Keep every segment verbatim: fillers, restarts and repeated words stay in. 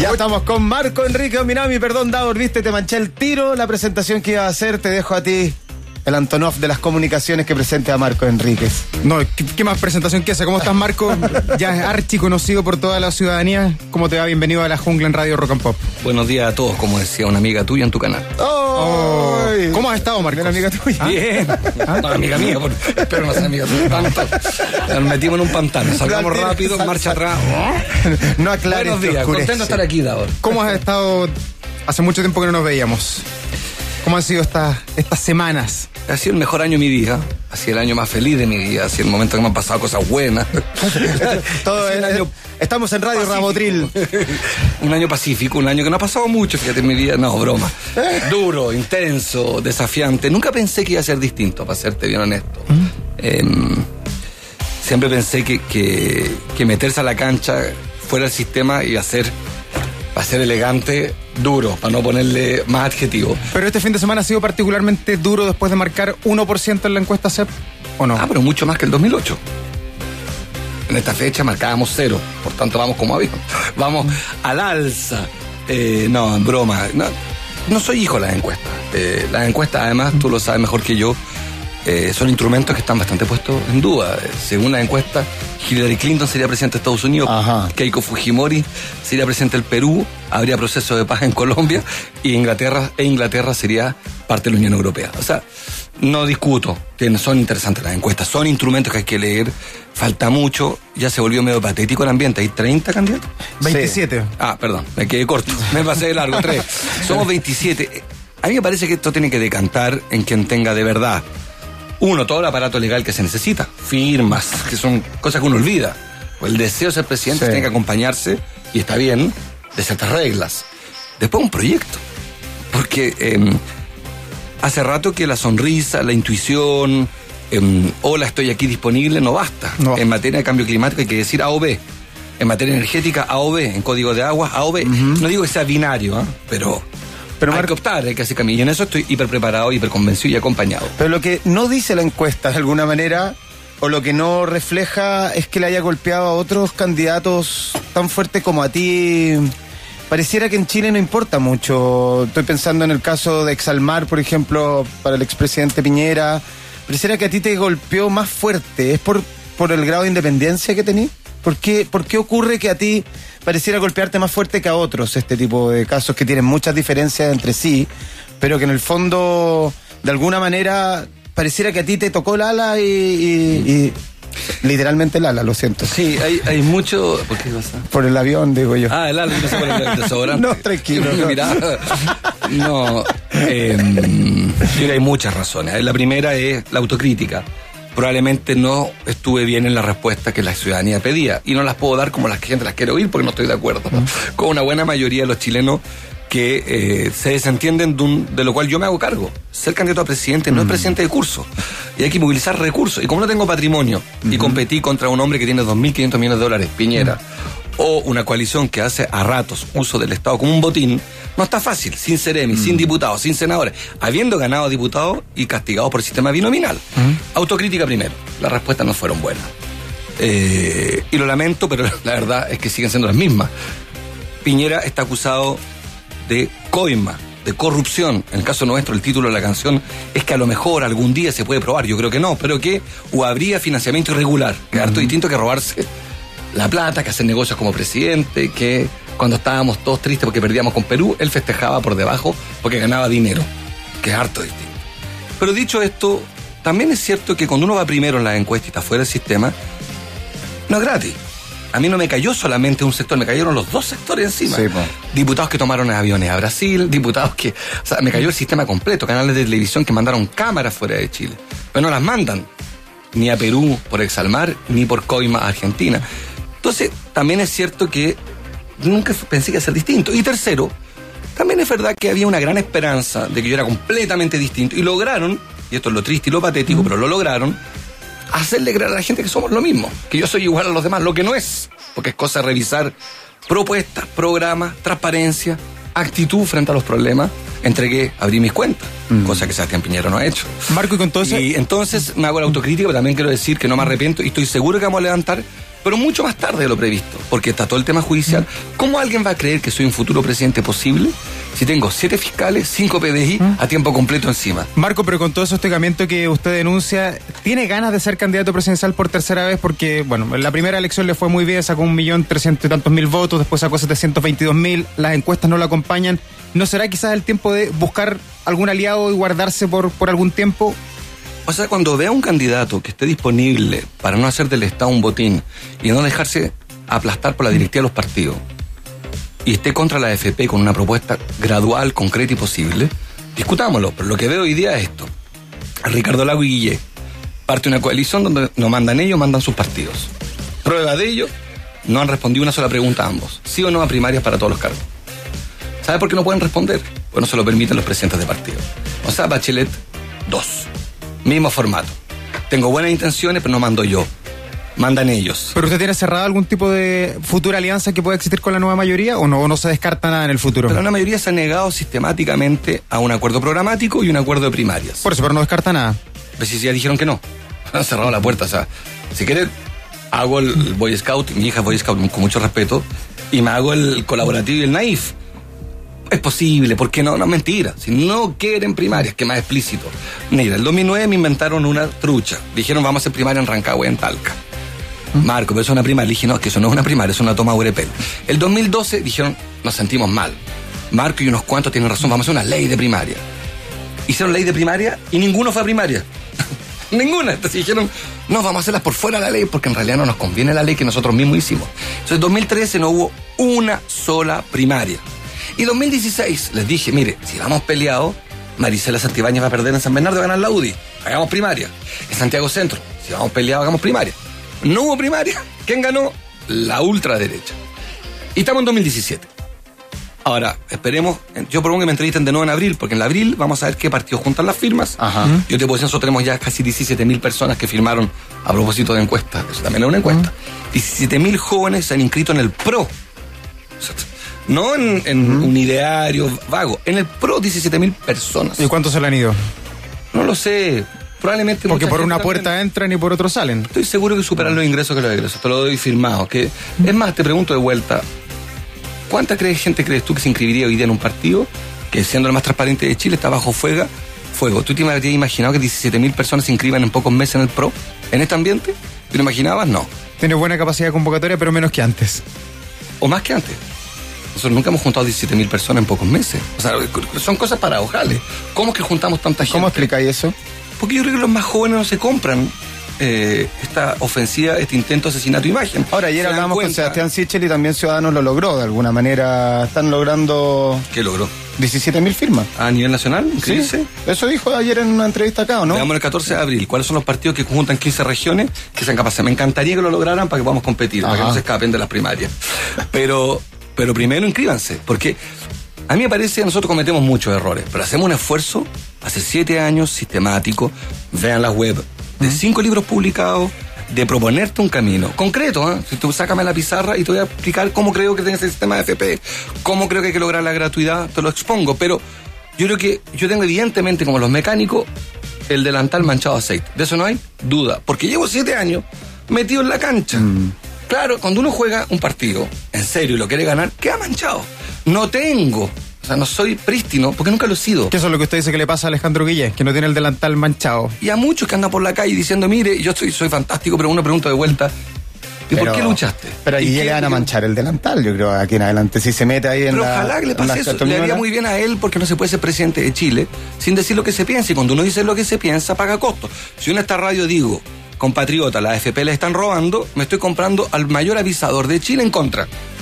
Ya estamos con Marco Enrique Ominami. Perdón, Davor, viste, te manché el tiro. La presentación que iba a hacer, te dejo a ti el Antonov de las comunicaciones que presente a Marco Enríquez. No, ¿qué, qué más presentación que esa? ¿Cómo estás, Marco? Ya es archi conocido por toda la ciudadanía. ¿Cómo te va? Bienvenido a La Jungla en Radio Rock and Pop. Buenos días a todos, como decía una amiga tuya en tu canal. Oh, oh, ¿Cómo has estado, Marco? ¿Una amiga tuya? Bien. ¿Ah? No, amiga mía, por, espero no ser amiga tuya. Tanto. Nos metimos en un pantano, salgamos Gracias, rápido, salsa. marcha atrás. No aclares. Buenos días, contento de estar aquí, Davor. ¿Cómo has estado? Hace mucho tiempo que no nos veíamos. ¿Cómo han sido estas estas semanas? Ha sido el mejor año de mi vida, ha sido el año más feliz de mi vida, ha sido el momento que me han pasado cosas buenas. Todo es, año estamos en Radio pacífico. Rabotril. Un año pacífico, un año que no ha pasado mucho, fíjate, en mi vida. No, broma. Duro, intenso, desafiante. Nunca pensé que iba a ser distinto, para serte bien honesto. ¿Mm? Eh, siempre pensé que, que, que meterse a la cancha fuera el sistema iba a ser, va a ser elegante, duro, para no ponerle más adjetivo. Pero este fin de semana ha sido particularmente duro después de marcar uno por ciento en la encuesta C E P, ¿o no? Ah, pero mucho más que el dos mil ocho. En esta fecha marcábamos cero, por tanto vamos como avión. Vamos al alza. Eh, no, en broma. No, no soy hijo de las encuestas. Eh, las encuestas, además, tú lo sabes mejor que yo, eh, son instrumentos que están bastante puestos en duda. Eh, según las encuestas, Hillary Clinton sería presidente de Estados Unidos, Ajá. Keiko Fujimori sería presidente del Perú, habría proceso de paz en Colombia y Inglaterra, e Inglaterra sería parte de la Unión Europea. O sea, no discuto, que son interesantes las encuestas, son instrumentos que hay que leer, falta mucho, ya se volvió medio patético el ambiente, hay treinta candidatos. veintisiete. Sí. Ah, perdón, me quedé corto, me pasé de largo, tres. Somos veintisiete. A mí me parece que esto tiene que decantar en quien tenga de verdad, uno, todo el aparato legal que se necesita, firmas, que son cosas que uno olvida. El deseo de ser presidente Sí. tiene que acompañarse, y está bien, de ciertas reglas. Después un proyecto, porque eh, hace rato que la sonrisa, la intuición, eh, hola, estoy aquí disponible, no basta. No. En materia de cambio climático hay que decir A o B. En materia energética, A o B. En código de agua, A o B. Uh-huh. No digo que sea binario, ¿eh? pero... Pero hay Mar... que optar, hay que hacer camino. Y en eso estoy hiper preparado, hiper convencido y acompañado. Pero lo que no dice la encuesta, de alguna manera, o lo que no refleja, es que le haya golpeado a otros candidatos tan fuerte como a ti. Pareciera que en Chile no importa mucho. Estoy pensando en el caso de Exalmar, por ejemplo, para el expresidente Piñera. Pareciera que a ti te golpeó más fuerte. ¿Es por, por el grado de independencia que tenés? ¿Por qué, ¿Por qué ocurre que a ti pareciera golpearte más fuerte que a otros este tipo de casos que tienen muchas diferencias entre sí, pero que en el fondo, de alguna manera, pareciera que a ti te tocó el ala y, y, y literalmente el ala, lo siento. Sí, hay, hay mucho... ¿Por qué pasa? Por el avión, digo yo. Ah, el ala, no sé por el desodorante. No, tranquilo. No, Mirá, no eh, yo creo que hay muchas razones. La primera es la autocrítica. Probablemente no estuve bien en la respuesta que la ciudadanía pedía y no las puedo dar como la gente las quiere oír porque no estoy de acuerdo mm. con una buena mayoría de los chilenos que eh, se desentienden de, un, de lo cual yo me hago cargo. Ser candidato a presidente no mm. es presidente de curso y hay que movilizar recursos. Y como no tengo patrimonio mm-hmm. y competí contra un hombre que tiene dos mil quinientos millones de dólares, Piñera, mm. o una coalición que hace a ratos uso del Estado como un botín, no está fácil, sin seremi, mm. sin diputados, sin senadores, habiendo ganado diputados y castigados por el sistema binominal. Mm. Autocrítica primero, las respuestas no fueron buenas. Eh, y lo lamento, pero la verdad es que siguen siendo las mismas. Piñera está acusado de coima, de corrupción. En el caso nuestro, el título de la canción es que a lo mejor algún día se puede probar, yo creo que no, pero que o habría financiamiento irregular, que es harto distinto que robarse la plata, que hacer negocios como presidente, que cuando estábamos todos tristes porque perdíamos con Perú, él festejaba por debajo porque ganaba dinero, que es harto distinto. Pero dicho esto, también es cierto que cuando uno va primero en las encuestas y está fuera del sistema, no es gratis. A mí no me cayó solamente un sector, me cayeron los dos sectores encima. Sí, pues. Diputados que tomaron aviones a Brasil, diputados que... O sea, me cayó el sistema completo, canales de televisión que mandaron cámaras fuera de Chile. Pero no las mandan ni a Perú por Exalmar, ni por Coima a Argentina. Entonces, también es cierto que nunca pensé que iba a ser distinto. Y tercero, también es verdad que había una gran esperanza de que yo era completamente distinto. Y lograron, y esto es lo triste y lo patético, mm. pero lo lograron, hacerle creer a la gente que somos lo mismo, que yo soy igual a los demás, lo que no es, porque es cosa de revisar propuestas, programas, transparencia, actitud frente a los problemas. Entregué, abrí mis cuentas, mm. cosa que Sebastián Piñera no ha hecho. Marco, y con todo eso... Y entonces me hago la autocrítica, pero también quiero decir que no me arrepiento y estoy seguro que vamos a levantar pero mucho más tarde de lo previsto, porque está todo el tema judicial. ¿Cómo alguien va a creer que soy un futuro presidente posible si tengo siete fiscales, cinco P D I a tiempo completo encima? Marco, pero con todo ese hostigamiento que usted denuncia, ¿tiene ganas de ser candidato presidencial por tercera vez? Porque, bueno, en la primera elección le fue muy bien, sacó un millón trescientos y tantos mil votos, después sacó setecientos veintidós mil, las encuestas no lo acompañan. ¿No será quizás el tiempo de buscar algún aliado y guardarse por, por algún tiempo? O sea, cuando vea un candidato que esté disponible para no hacer del Estado un botín y no dejarse aplastar por la directiva de los partidos, y esté contra la A F P con una propuesta gradual, concreta y posible, discutámoslo. Pero lo que veo hoy día es esto. Ricardo Lago y Guillé parte una coalición donde no mandan ellos, mandan sus partidos. Prueba de ello, no han respondido una sola pregunta a ambos. ¿Sí o no a primarias para todos los cargos? ¿Sabe por qué no pueden responder? Pues no se lo permiten los presidentes de partido. O sea, Bachelet, dos. Mismo formato. Tengo buenas intenciones, pero no mando yo. Mandan ellos. ¿Pero usted tiene cerrado algún tipo de futura alianza que pueda existir con la nueva mayoría o no, o no se descarta nada en el futuro? Pero la mayoría se ha negado sistemáticamente a un acuerdo programático y un acuerdo de primarias. Por eso, pero no descarta nada. Pues si ya dijeron que no. Han cerrado la puerta. O sea, si quieres, hago el Boy Scout, mi hija es Boy Scout con mucho respeto, y me hago el colaborativo y el naif. Es posible, porque no, no es mentira. Si no quieren primarias, que más explícito. Mira, el dos mil nueve me inventaron una trucha. Dijeron, vamos a hacer primaria en Rancagua, en Talca. ¿Mm? Marco, pero eso es una primaria. Le dije, no, es que eso no es una primaria, es una toma de urepel. El dos mil doce dijeron, nos sentimos mal. Marco y unos cuantos tienen razón, vamos a hacer una ley de primaria. Hicieron ley de primaria y ninguno fue a primaria. Ninguna. Entonces dijeron, no, vamos a hacerlas por fuera de la ley, porque en realidad no nos conviene la ley que nosotros mismos hicimos. Entonces en dos mil trece no hubo una sola primaria. Y dos mil dieciséis les dije, mire, si vamos peleados, Marisela Santibáñez va a perder en San Bernardo y va a ganar la U D I. Hagamos primaria. En Santiago Centro, si vamos peleados, hagamos primaria. No hubo primaria. ¿Quién ganó? La ultraderecha. Y estamos en dos mil diecisiete. Ahora, esperemos, yo propongo que me entrevisten de nuevo en abril, porque en abril vamos a ver qué partidos juntan las firmas. Ajá. Yo te puedo decir, nosotros tenemos ya casi diecisiete mil personas que firmaron a propósito de encuestas. Eso también es una encuesta. Uh-huh. diecisiete mil jóvenes se han inscrito en el PRO. No en, en uh-huh. un ideario vago, en el PRO diecisiete mil personas. ¿Y cuántos se le han ido? No lo sé, probablemente... Porque por una puerta también entran y por otro salen. Estoy seguro que superan los ingresos que los egresos, te lo doy firmado. Que, es más, te pregunto de vuelta, ¿cuánta crees, gente crees tú que se inscribiría hoy día en un partido que, siendo el más transparente de Chile, está bajo fuego? fuego? ¿Tú te habrías imaginado que diecisiete mil personas se inscriban en pocos meses en el PRO, en este ambiente? ¿Te lo imaginabas? No. Tiene buena capacidad de convocatoria, pero menos que antes. O más que antes. Nosotros nunca hemos juntado diecisiete mil personas en pocos meses. O sea, son cosas paradojales. ¿Cómo es que juntamos tanta gente? ¿Cómo explicáis eso? Porque yo creo que los más jóvenes no se compran eh, esta ofensiva, este intento de asesinato de imagen. Ahora, ayer hablamos con Sebastián Sichel y también Ciudadanos lo logró. De alguna manera están logrando... ¿Qué logró? diecisiete mil firmas. ¿A nivel nacional? Sí, dice? Eso dijo ayer en una entrevista acá, ¿o no? Veamos el catorce de abril. ¿Cuáles son los partidos que juntan quince regiones que sean capaces? Me encantaría que lo lograran para que podamos competir, Ajá. para que no se escapen de las primarias. Pero... Pero primero inscríbanse, porque a mí me parece que nosotros cometemos muchos errores, pero hacemos un esfuerzo hace siete años sistemático, vean la web, de uh-huh. cinco libros publicados, de proponerte un camino concreto. ¿eh? Si tú sácame la pizarra y te voy a explicar cómo creo que tiene ese sistema de F P, cómo creo que hay que lograr la gratuidad, te lo expongo, pero yo creo que yo tengo evidentemente, como los mecánicos, el delantal manchado de aceite. De eso no hay duda, porque llevo siete años metido en la cancha. Mm. Claro, cuando uno juega un partido en serio y lo quiere ganar, queda manchado. No tengo, o sea, no soy prístino porque nunca lo he sido. ¿Qué eso es lo que usted dice que le pasa a Alejandro Guillé, que no tiene el delantal manchado? Y a muchos que andan por la calle diciendo, mire, yo soy, soy fantástico, pero uno pregunta de vuelta, ¿y pero, por qué luchaste? Pero a Guillé le van a manchar el delantal, yo creo, aquí en adelante, si se mete ahí en pero la... Pero ojalá que le pase eso, le haría muy bien a él, porque no se puede ser presidente de Chile sin decir lo que se piensa, y cuando uno dice lo que se piensa, paga costo. Si uno en esta radio digo... compatriota, la A F P le están robando, me estoy comprando al mayor avisador de Chile en contra.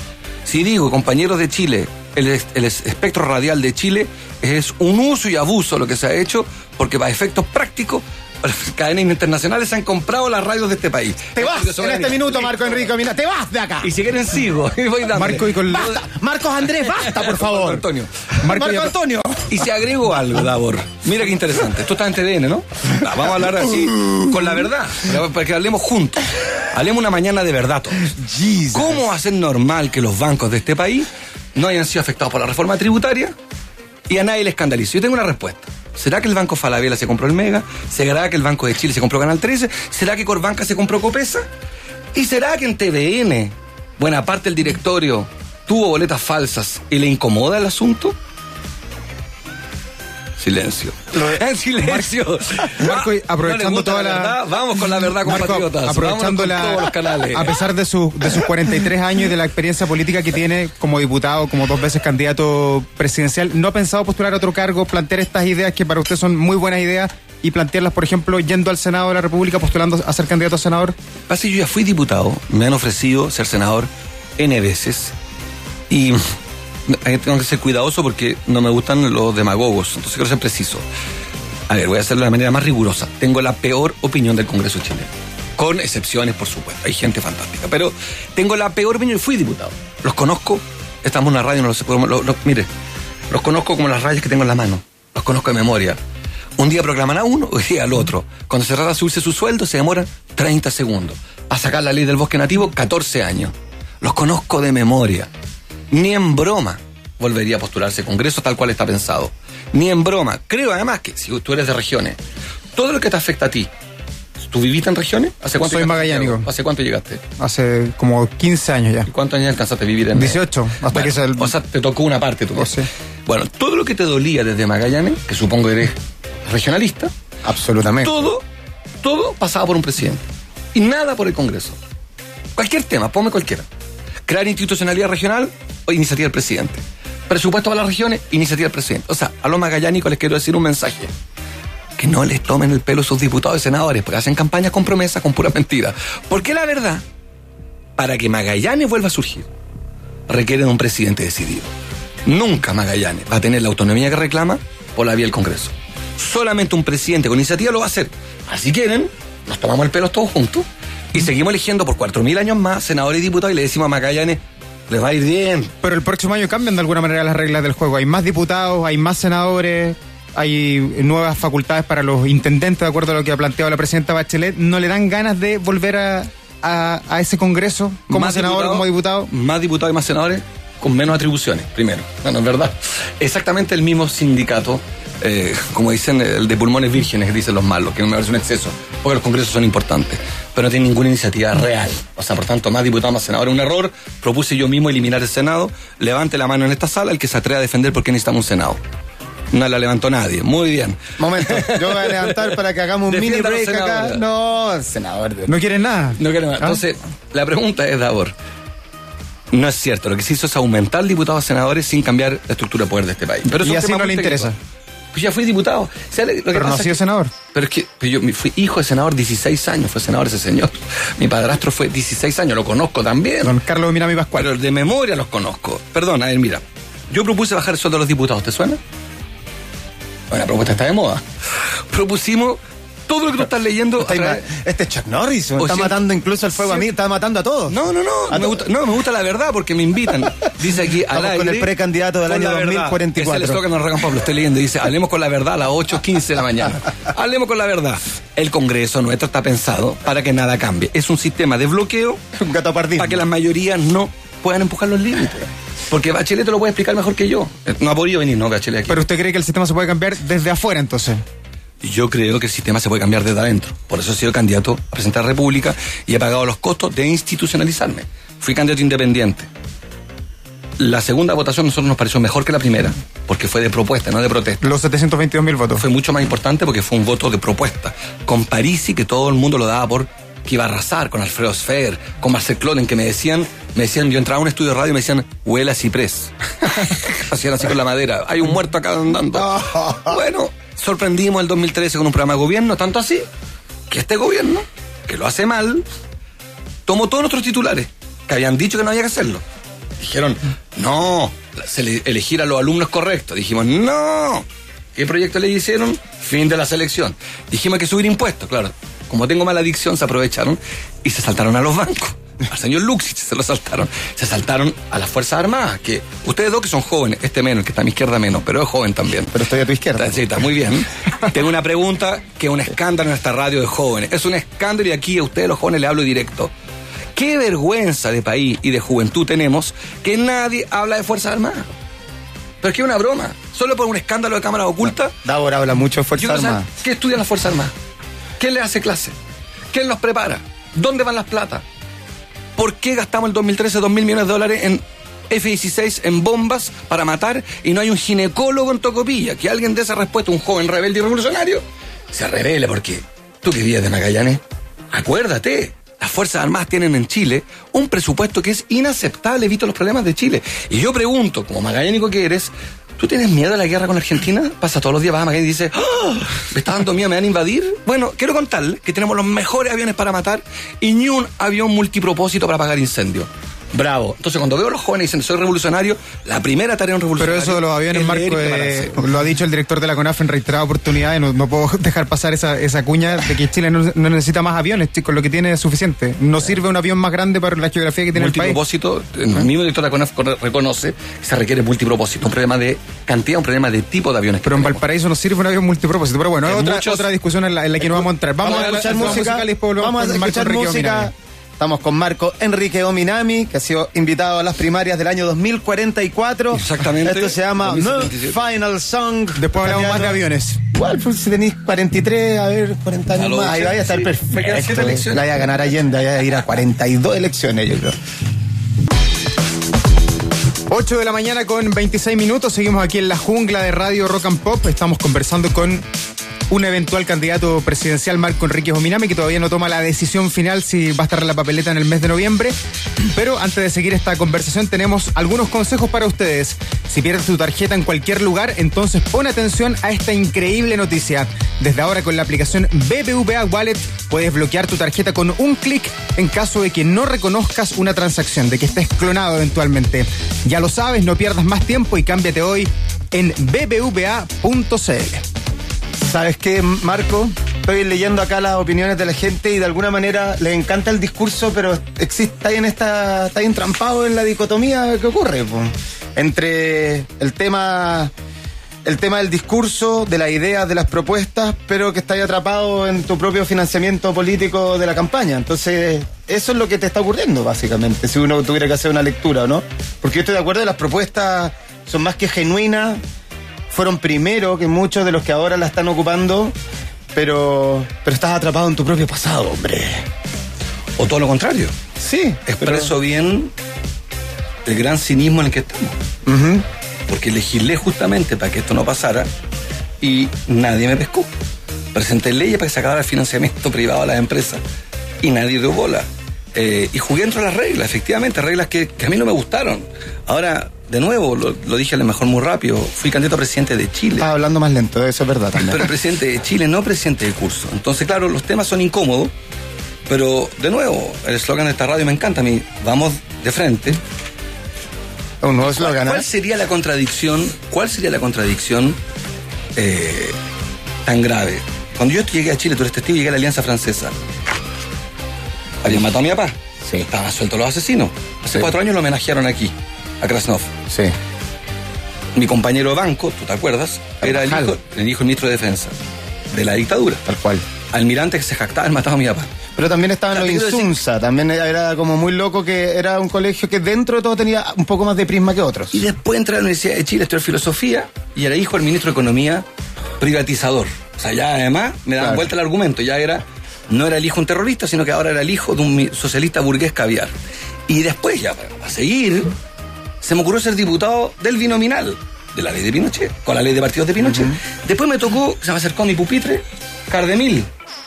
Si digo, compañeros de Chile, el, el espectro radial de Chile es un uso y abuso lo que se ha hecho, porque para efectos prácticos, las cadenas internacionales han comprado las radios de este país. Te vas en este minuto, Marco Enrique Mina, te vas de acá. Y si quieren sigo. Voy Marco y con basta. Marcos Andrés, basta, por favor. Marco Antonio. Marco, Marco Antonio. Y si agrego algo, Davor. Mira qué interesante. Esto está en T V N, ¿no? No, vamos a hablar así, con la verdad, para que hablemos juntos. Hablemos una mañana de verdad todos. Jesus. ¿Cómo hacer normal que los bancos de este país no hayan sido afectados por la reforma tributaria y a nadie le escandalice? Yo tengo una respuesta. ¿Será que el Banco Falabella se compró el Mega? ¿Será que el Banco de Chile se compró Canal trece? ¿Será que Corbanca se compró Copesa? ¿Y será que en T V N buena parte del directorio tuvo boletas falsas y le incomoda el asunto? Silencio. En silencio. Marco, aprovechando ¿No le gusta toda la la... verdad? Vamos con la verdad, Marco, compatriotas. aprovechando Vámonos con la... todos los canales. A pesar de, su, de sus cuarenta y tres años y de la experiencia política que tiene como diputado, como dos veces candidato presidencial, ¿no ha pensado postular a otro cargo, plantear estas ideas que para usted son muy buenas ideas y plantearlas, por ejemplo, yendo al Senado de la República, postulando a ser candidato a senador? Pasa, yo ya fui diputado, me han ofrecido ser senador N veces y tengo que ser cuidadoso porque no me gustan los demagogos, entonces quiero ser preciso. A ver, voy a hacerlo de la manera más rigurosa. Tengo la peor opinión del Congreso chileno, con excepciones, por supuesto, hay gente fantástica, pero tengo la peor opinión y fui diputado. Los conozco, estamos en una radio, no los, los, los, mire, los conozco como las rayas que tengo en la mano, los conozco de memoria. Un día proclaman a uno, un día al otro. Cuando se trata de subirse su sueldo, se demoran treinta segundos. A sacar la ley del bosque nativo, catorce años. Los conozco de memoria. Ni en broma volvería a postularse Congreso tal cual está pensado. Ni en broma. Creo además que si tú eres de regiones, todo lo que te afecta a ti, ¿tú viviste en regiones? ¿Hace cuánto? Soy magallánico. ¿Hace cuánto llegaste? Hace como quince años ya. ¿Y cuántos años alcanzaste a vivir en dieciocho, hasta bueno, que sea el... O sea, te tocó una parte tú. Oh, sí. Bueno, todo lo que te dolía desde Magallanes, que supongo eres regionalista, Absolutamente. todo, todo pasaba por un presidente. Y nada por el Congreso. Cualquier tema, ponme cualquiera. Crear institucionalidad regional o iniciativa del presidente. Presupuesto para las regiones, iniciativa del presidente. O sea, a los magallánicos les quiero decir un mensaje. Que no les tomen el pelo a sus diputados y senadores, porque hacen campañas con promesas, con puras mentiras. Porque la verdad, para que Magallanes vuelva a surgir, requiere de un presidente decidido. Nunca Magallanes va a tener la autonomía que reclama por la vía del Congreso. Solamente un presidente con iniciativa lo va a hacer. Así quieren, nos tomamos el pelo todos juntos y seguimos eligiendo por cuatro mil años más senadores y diputados y le decimos a Magallanes, les va a ir bien. Pero el próximo año cambian de alguna manera las reglas del juego. Hay más diputados, hay más senadores, hay nuevas facultades para los intendentes, de acuerdo a lo que ha planteado la presidenta Bachelet. ¿No le dan ganas de volver a, a, a ese Congreso como Más senador, diputado, como diputado? Más diputados y más senadores con menos atribuciones, primero. Bueno, es verdad. Exactamente el mismo sindicato, eh, como dicen, el de pulmones vírgenes, dicen los malos, que me parece un exceso, porque los congresos son importantes, pero no tienen ninguna iniciativa real. O sea, por tanto, más diputados, más senadores. Un error, propuse yo mismo eliminar el Senado. Levante la mano en esta sala el que se atreva a defender por qué necesitamos un Senado. No la levantó nadie. Muy bien. Momento, yo voy a levantar para que hagamos un mini Defienda a los break acá. senadores. No, senador. ¿No quieren nada? No quiero más. ¿Ah? Entonces, la pregunta es, Davor, no es cierto. Lo que se hizo es aumentar diputados a senadores sin cambiar la estructura de poder de este país. Pero eso Y es así un tema no le muy técnico. interesa. Pues ya fui diputado. O sea, lo que Pero no pasa ha es sido que- senador. Pero es que pero yo fui hijo de senador dieciséis años, fue senador ese señor. Mi padrastro fue dieciséis años, lo conozco también. Don Carlos Mirami Pascual. Pero de memoria los conozco. Perdón, a ver, mira. Yo propuse bajar el sueldo de los diputados, ¿te suena? Bueno, la propuesta está de moda. Propusimos todo lo que tú estás leyendo. Está a ima- través- Este es Chuck Norris, me O está sí. matando incluso el fuego Sí. a mí, está matando a todos. No, no, no, A me to- gusta, no, me gusta la verdad porque me invitan. Dice aquí al Estamos con aire, el precandidato del con año la verdad. dos mil cuarenta y cuatro. Ese es el eslogan de Regan Pablo, estoy leyendo. Dice, hablemos con la verdad a las ocho quince de la mañana. Hablemos con la verdad. El Congreso nuestro está pensado para que nada cambie. Es un sistema de bloqueo Un gato pardín. para que las mayorías no puedan empujar los límites. Porque Bachelet te lo puede explicar mejor que yo. No ha podido venir, ¿no, Bachelet? Aquí. Pero usted cree que el sistema se puede cambiar desde afuera, entonces. Yo creo que el sistema se puede cambiar desde adentro. Por eso he sido candidato a presentar la República y he pagado los costos de institucionalizarme. Fui candidato independiente. La segunda votación a nosotros nos pareció mejor que la primera, porque fue de propuesta, no de protesta. Los setecientos veintidós mil votos. Fue mucho más importante porque fue un voto de propuesta. Con Parisi, que todo el mundo lo daba por que iba a arrasar, con Alfredo Sfer, con Marcel Clonen, que me decían, me decían, yo entraba a un estudio de radio y me decían, huele a ciprés. Hacían así con la madera. Hay un muerto acá andando. Bueno, sorprendimos el dos mil trece con un programa de gobierno, tanto así, que este gobierno, que lo hace mal, tomó todos nuestros titulares, que habían dicho que no había que hacerlo. Dijeron, no, se le- elegir a los alumnos correctos. Dijimos, no. ¿Qué proyecto le hicieron? Fin de la selección. Dijimos que subir impuestos, claro. Como tengo mala adicción, se aprovecharon y se saltaron a los bancos. Al señor Luxich se lo saltaron. Se saltaron a las Fuerzas Armadas, que ustedes dos que son jóvenes, este menos, el que está a mi izquierda menos, pero es joven también. Pero estoy a tu izquierda. Sí, está muy bien. Tengo una pregunta que es un escándalo en esta radio de jóvenes. Es un escándalo y aquí a ustedes los jóvenes les hablo directo. Qué vergüenza de país y de juventud tenemos que nadie habla de Fuerzas Armadas. Pero es que es una broma. Solo por un escándalo de cámaras ocultas. Davor habla mucho de Yo Fuerzas quiero saber, Armadas. ¿qué estudian las Fuerzas Armadas? ¿Quién les hace clase? ¿Quién los prepara? ¿Dónde van las platas? ¿Por qué gastamos el dos mil trece dos mil millones de dólares en F dieciséis, en bombas para matar, y no hay un ginecólogo en Tocopilla? Que alguien dé esa respuesta, un joven rebelde y revolucionario, se revele, porque tú que vivías de Magallanes, acuérdate, las Fuerzas Armadas tienen en Chile un presupuesto que es inaceptable visto los problemas de Chile. Y yo pregunto, como magallánico que eres, ¿tú tienes miedo a la guerra con Argentina? Pasa todos los días, vas a Magallanes y dices, ¡oh! ¿Me está dando miedo? ¿Me van a invadir? Bueno, quiero contarles que tenemos los mejores aviones para matar y ni un avión multipropósito para apagar incendios. Bravo. Entonces, cuando veo a los jóvenes dicen soy revolucionario, la primera tarea de un revolucionario. Pero eso de los aviones, es Marco, eh, lo ha dicho el director de la CONAF en reiteradas oportunidades. No, no puedo dejar pasar esa, esa cuña de que Chile no, no necesita más aviones, chicos. Lo que tiene es suficiente. No sirve un avión más grande para la geografía que tiene el país. Multipropósito, el mismo director de la CONAF reconoce que se requiere multipropósito. Un problema de cantidad, un problema de tipo de aviones. Pero en Valparaíso no sirve un avión multipropósito. Pero bueno, es otra, muchos, otra discusión en la, en la que no vamos a entrar. Vamos, vamos a escuchar música. Vamos a escuchar música. Estamos con Marco Enrique Ominami, que ha sido invitado a las primarias del año dos mil cuarenta y cuatro. Exactamente. Esto se llama Final Song. Después hablamos más de aviones. Igual, pues, si tenéis cuarenta y tres, a ver, cuarenta años más, ahí vaya a estar sí, perfecto. La vaya a ganar Allende, vaya a ir a cuarenta y dos elecciones, yo creo. ocho de la mañana con veintiséis minutos. Seguimos aquí en la jungla de Radio Rock and Pop. Estamos conversando con un eventual candidato presidencial, Marco Enrique Ominami, que todavía no toma la decisión final si va a estar en la papeleta en el mes de noviembre. Pero antes de seguir esta conversación, tenemos algunos consejos para ustedes. Si pierdes tu tarjeta en cualquier lugar, entonces pon atención a esta increíble noticia. Desde ahora, con la aplicación B B V A Wallet, puedes bloquear tu tarjeta con un clic en caso de que no reconozcas una transacción, de que estés clonado eventualmente. Ya lo sabes, no pierdas más tiempo y cámbiate hoy en b b v a punto c l. ¿Sabes qué, Marco? Estoy leyendo acá las opiniones de la gente y de alguna manera les encanta el discurso, pero existe, está ahí en esta, está ahí entrampado en la dicotomía que ocurre, po, entre el tema, el tema del discurso, de las ideas, de las propuestas, pero que está ahí atrapado en tu propio financiamiento político de la campaña. Entonces, eso es lo que te está ocurriendo, básicamente, si uno tuviera que hacer una lectura, ¿o no? Porque yo estoy de acuerdo, las propuestas son más que genuinas, fueron primero que muchos de los que ahora la están ocupando, pero, pero estás atrapado en tu propio pasado, hombre. O todo lo contrario. Sí. Expreso pero... bien el gran cinismo en el que estamos. Uh-huh. Porque legislé justamente para que esto no pasara y nadie me pescó. Presenté leyes para que se acabara el financiamiento privado a las empresas y nadie dio bola. Eh, y jugué dentro de las reglas, efectivamente, reglas que, que a mí no me gustaron. Ahora, de nuevo, lo, lo dije a lo mejor muy rápido, fui candidato a presidente de Chile. Estaba hablando más lento, eso es verdad también. Pero presidente de Chile, no presidente de curso. Entonces, claro, los temas son incómodos, pero de nuevo, el eslogan de esta radio me encanta a mí, vamos de frente. Un nuevo eslogan. ¿Cuál sería la contradicción, cuál sería la contradicción eh, tan grave? Cuando yo llegué a Chile, tú eres testigo, llegué a la Alianza Francesa. Habían matado a mi papá. Sí. Estaban sueltos los asesinos. Hace Sí. cuatro años lo homenajearon aquí, a Krasnov. Sí. Mi compañero de banco, tú te acuerdas, era el hijo, el hijo del ministro de Defensa de la dictadura. Tal cual. Almirante que se jactaba en matar a mi papá. Pero también estaban los Insunza, también era como muy loco que era un colegio que dentro de todo tenía un poco más de prisma que otros. Y después entré a la Universidad de Chile a estudiar filosofía y era hijo del ministro de Economía privatizador. O sea, ya además me daban Claro. vuelta el argumento, ya era, no era el hijo de un terrorista, sino que ahora era el hijo de un socialista burgués caviar. Y después ya, para seguir, se me ocurrió ser diputado del binominal, de la ley de Pinochet, con la ley de partidos de Pinochet. Uh-huh. Después me tocó, se me acercó mi pupitre, Cardemil,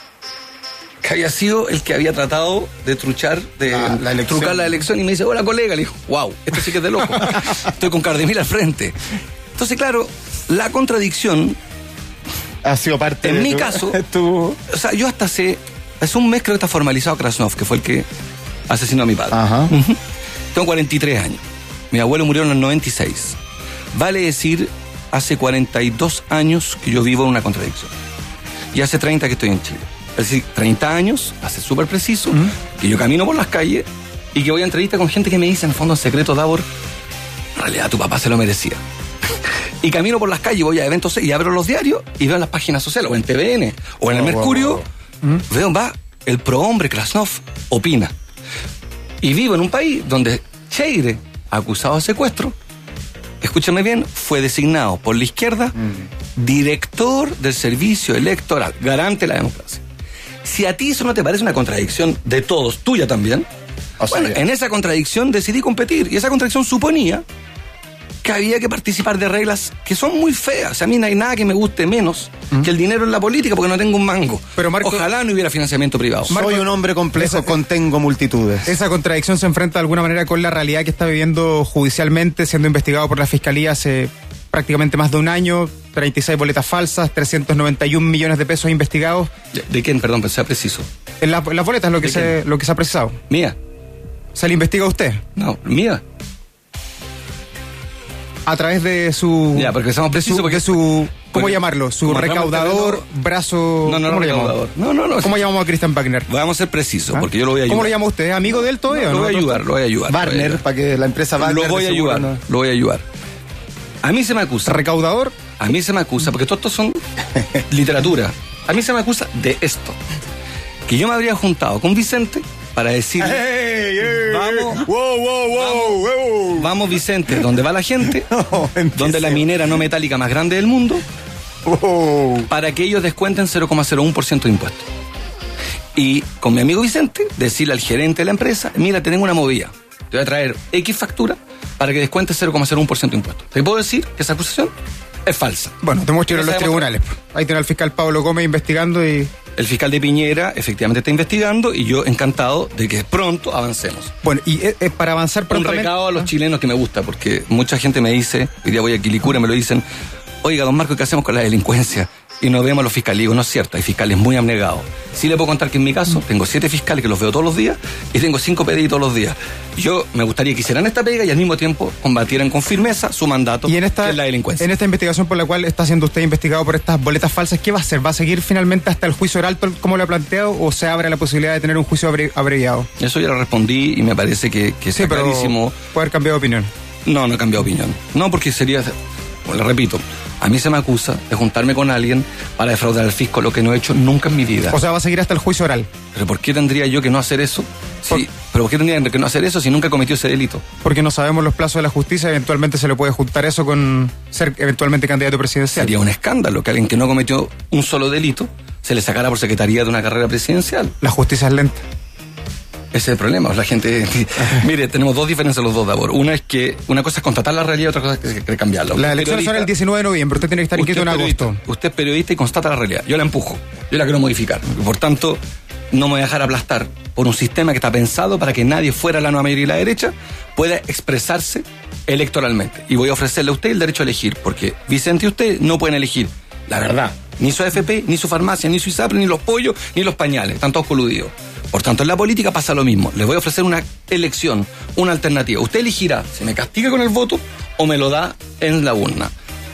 que había sido el que había tratado de truchar, de la, la trucar la elección, y me dice, hola colega, le dijo, wow, esto sí que es de loco. Estoy con Cardemil al frente. Entonces, claro, la contradicción ha sido parte en de mi tu, caso, tu... o sea, yo hasta hace, hace un mes creo que está formalizado Krasnov, que fue el que asesinó a mi padre. Ajá. Uh-huh. Tengo cuarenta y tres años. Mi abuelo murió en el noventa y seis. Vale decir, hace cuarenta y dos años que yo vivo en una contradicción. Y hace treinta que estoy en Chile. Es decir, treinta años, hace súper preciso, uh-huh. que yo camino por las calles y que voy a entrevistas con gente que me dice, en fondo, en secreto, Davor, en realidad tu papá se lo merecía. Y camino por las calles, voy a eventos y abro los diarios y veo en las páginas sociales, o en T V N, o en el oh, Mercurio, wow, wow. ¿Mm? Veo, va, el prohombre Krasnov opina. Y vivo en un país donde Cheire, acusado de secuestro, escúchame bien, fue designado por la izquierda mm. director del servicio electoral, garante de la democracia. Si a ti eso no te parece una contradicción de todos, tuya también, O sea, bueno, ya. en esa contradicción decidí competir. Y esa contradicción suponía que había que participar de reglas que son muy feas. O sea, a mí no hay nada que me guste menos ¿Mm? que el dinero en la política, porque no tengo un mango. Pero Marco, ojalá no hubiera financiamiento privado. Soy un hombre complejo, esa, contengo multitudes. Esa contradicción se enfrenta de alguna manera con la realidad que está viviendo judicialmente, siendo investigado por la Fiscalía hace prácticamente más de un año, treinta y seis boletas falsas, trescientos noventa y un millones de pesos investigados. ¿De, de quién? Perdón, pero sea preciso. En, la, en las boletas lo que, se, lo que se ha precisado. ¿Mía? ¿Se le investiga a usted? No, mía. A través de su... Ya, porque somos precisos. De su, porque, de su ¿cómo porque, llamarlo? Su recaudador, brazo... No, no, ¿cómo no, lo recaudador. llamamos? No, no, no. ¿Cómo llamamos a Cristian Wagner? Vamos a ser precisos, ¿Ah? porque yo lo voy a ayudar. ¿Cómo lo llama usted? ¿Amigo de él todavía? No, lo voy a ayudar, lo voy a ayudar. Wagner, para que la empresa Wagner... Lo voy a ayudar, no... lo voy a ayudar. A mí se me acusa... ¿Recaudador? A mí se me acusa, porque todo esto son literatura. A mí se me acusa de esto. Que yo me habría juntado con Vicente para decirle... Hey, hey, vamos, wow, wow, wow, vamos, wow. vamos, Vicente, donde va la gente, No, donde la minera no metálica más grande del mundo, wow. para que ellos descuenten cero coma cero uno por ciento de impuestos. Y con mi amigo Vicente, decirle al gerente de la empresa, mira, te tengo una movida. Te voy a traer X factura para que descuentes cero coma cero uno por ciento de impuestos. ¿Te puedo decir que esa acusación es falsa? Bueno, tenemos que ir a los tribunales. Ahí tiene al fiscal Pablo Gómez investigando y... El fiscal de Piñera efectivamente está investigando y yo encantado de que pronto avancemos. Bueno, y eh, eh, para avanzar prontamente... Un recado a los chilenos que me gusta, porque mucha gente me dice, hoy día voy a Quilicura, me lo dicen, oiga, don Marco, ¿qué hacemos con la delincuencia? Y no vemos a los fiscales. Digo, no es cierto, hay fiscales muy abnegados. Sí le puedo contar que en mi caso tengo siete fiscales que los veo todos los días y tengo cinco P D I todos los días. Yo me gustaría que hicieran esta pega y al mismo tiempo combatieran con firmeza su mandato, y en esta, que es la delincuencia. En esta investigación por la cual está siendo usted investigado por estas boletas falsas, ¿qué va a hacer? ¿Va a seguir finalmente hasta el juicio oral como lo ha planteado o se abre la posibilidad de tener un juicio abre, abreviado? Eso ya lo respondí y me parece que, que sí, está pero clarísimo. ¿puede haber cambiado de opinión? No, no he cambiado de opinión. No, porque sería... Bueno, le repito, a mí se me acusa de juntarme con alguien para defraudar al fisco, lo que no he hecho nunca en mi vida. O sea, va a seguir hasta el juicio oral. ¿Pero por qué tendría yo que no hacer eso? Sí, por... ¿Pero por qué tendría que no hacer eso si nunca cometió ese delito? Porque no sabemos los plazos de la justicia, eventualmente se le puede juntar eso con ser eventualmente candidato presidencial. Sería un escándalo que alguien que no cometió un solo delito se le sacara por secretaría de una carrera presidencial. La justicia es lenta. Ese es el problema, la gente... Mire, tenemos dos diferencias los dos, Davor. Una es que una cosa es constatar la realidad y otra cosa es que cambiarla. Las elecciones son el diecinueve de noviembre, usted tiene que estar inquieto en agosto. Usted es periodista y constata la realidad. Yo la empujo, yo la quiero modificar. Por tanto, no me voy a dejar aplastar por un sistema que está pensado para que nadie fuera la nueva mayoría y la derecha pueda expresarse electoralmente. Y voy a ofrecerle a usted el derecho a elegir, porque Vicente y usted no pueden elegir la verdad. Ni su A F P, ni su farmacia, ni su ISAPRE, ni los pollos, ni los pañales. Están todos coludidos. Por tanto, en la política pasa lo mismo. Les voy a ofrecer una elección, una alternativa. Usted elegirá si me castiga con el voto o me lo da en la urna.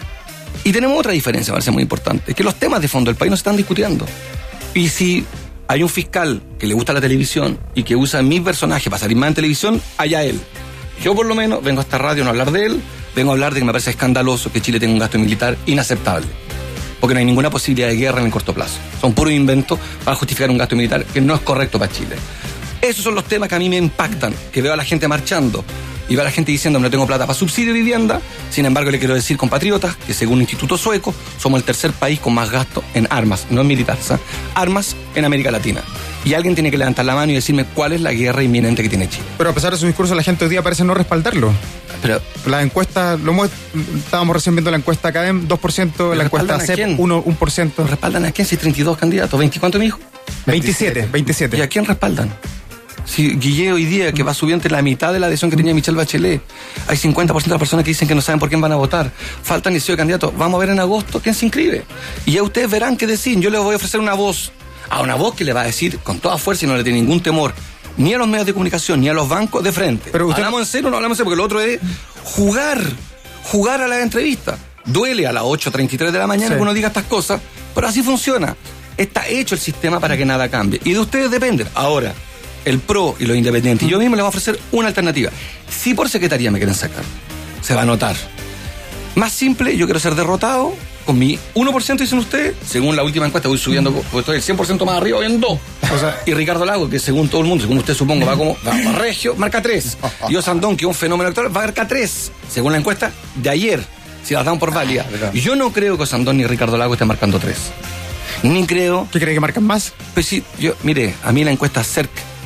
Y tenemos otra diferencia, me parece muy importante, que los temas de fondo del país no se están discutiendo. Y si hay un fiscal que le gusta la televisión y que usa mi personaje para salir más en televisión, allá él. Yo por lo menos vengo a esta radio no a hablar de él, vengo a hablar de que me parece escandaloso que Chile tenga un gasto militar inaceptable. Porque no hay ninguna posibilidad de guerra en el corto plazo. Son puros inventos para justificar un gasto militar que no es correcto para Chile. Esos son los temas que a mí me impactan, que veo a la gente marchando y veo a la gente diciendo no tengo plata para subsidio de vivienda. Sin embargo, le quiero decir, compatriotas, que según el Instituto Sueco, somos el tercer país con más gasto en armas, no en militares, ¿eh? Armas en América Latina. Y alguien tiene que levantar la mano y decirme cuál es la guerra inminente que tiene Chile. Pero a pesar de su discurso, la gente hoy día parece no respaldarlo. Pero la encuesta, lo hemos, estábamos recién viendo la encuesta Academ, dos por ciento, la encuesta C E P, uno por ciento. ¿Lo respaldan a quién? Si treinta y dos candidatos, ¿veinte cuánto me dijo? veintisiete, veintisiete. ¿Y a quién respaldan? Si Guille hoy día, que va subiendo entre la mitad de la adhesión que tenía Michelle Bachelet, hay cincuenta por ciento de las personas que dicen que no saben por quién van a votar. Faltan dieciocho candidatos. Vamos a ver en agosto quién se inscribe. Y ya ustedes verán qué decir. Yo les voy a ofrecer una voz, a una voz que le va a decir con toda fuerza y no le tiene ningún temor, ni a los medios de comunicación, ni a los bancos de frente. Pero usted... ¿Hablamos en serio o no hablamos en serio? Porque lo otro es jugar, jugar a la entrevista. Duele a las ocho treinta y tres de la mañana sí. que uno diga estas cosas, pero así funciona. Está hecho el sistema para que nada cambie. Y de ustedes dependen. Ahora, el P R O y los independientes, y yo mismo les voy a ofrecer una alternativa. Si por secretaría me quieren sacar, se va a notar. Más simple, yo quiero ser derrotado con mi uno por ciento, dicen ustedes. Según la última encuesta voy subiendo, pues estoy el cien por ciento más arriba, voy en dos. O sea, y Ricardo Lago, que según todo el mundo, según usted supongo, va como va, va Regio, marca tres. Y Osandón, que es un fenómeno electoral, va a marcar tres. Según la encuesta de ayer, si las dan por válida. Y yo no creo que Osandón ni Ricardo Lago estén marcando tres. Ni creo... ¿Qué cree que marcan más? Pues sí, yo, mire, a mí la encuesta C E R C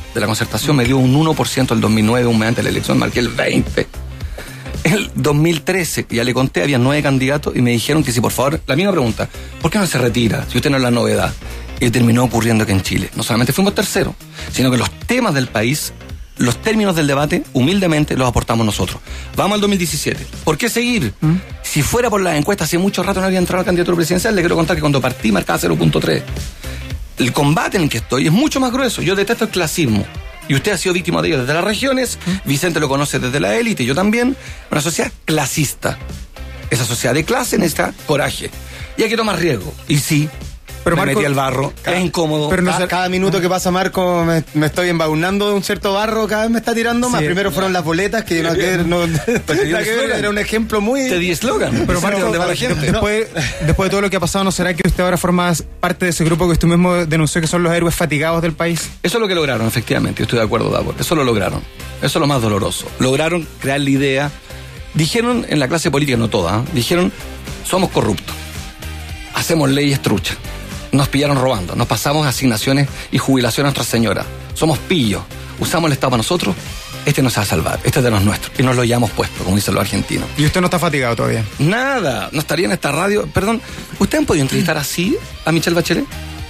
de la Concertación me dio un uno por ciento el dos mil nueve, un mes antes de la elección, marqué el veinte por ciento. El dos mil trece, ya le conté, había nueve candidatos y me dijeron que si por favor, la misma pregunta, ¿por qué no se retira si usted no es la novedad? Y terminó ocurriendo que en Chile no solamente fuimos terceros, sino que los temas del país, los términos del debate, humildemente los aportamos nosotros. Vamos al dos mil diecisiete. ¿Por qué seguir? ¿Mm? Si fuera por las encuestas, hace mucho rato no había entrado al candidato presidencial, le quiero contar que cuando partí marcaba cero punto tres. El combate en el que estoy es mucho más grueso. Yo detesto el clasismo. Y usted ha sido víctima de ello desde las regiones, Vicente lo conoce desde la élite, yo también. Una sociedad clasista. Esa sociedad de clase necesita coraje. Y hay que tomar riesgo. Y sí, pero me Marco, metí al barro, cada, es incómodo. Pero no cada, cada minuto que pasa, Marco, me, me estoy embaunando de un cierto barro, cada vez me está tirando sí. más. Primero fueron las boletas, que no, que no era un ejemplo muy... Te di eslogan. Pero Marco, ¿dónde va la gente? Después, después de todo lo que ha pasado, ¿no será que usted ahora forma parte de ese grupo que usted mismo denunció que son los héroes fatigados del país? Eso es lo que lograron, efectivamente, yo estoy de acuerdo, Davor. Eso lo lograron. Eso es lo más doloroso. Lograron crear la idea. Dijeron en la clase política, no toda, ¿eh? dijeron, somos corruptos. Hacemos leyes truchas. Nos pillaron robando, nos pasamos asignaciones y jubilación a Nuestra Señora. Somos pillos, usamos el Estado para nosotros, este no se va a salvar, este es de los nuestros. Y nos lo llevamos puesto, como dicen los argentinos. ¿Y usted no está fatigado todavía? Nada, no estaría en esta radio. Perdón, ¿ustedes han podido entrevistar así a Michelle Bachelet?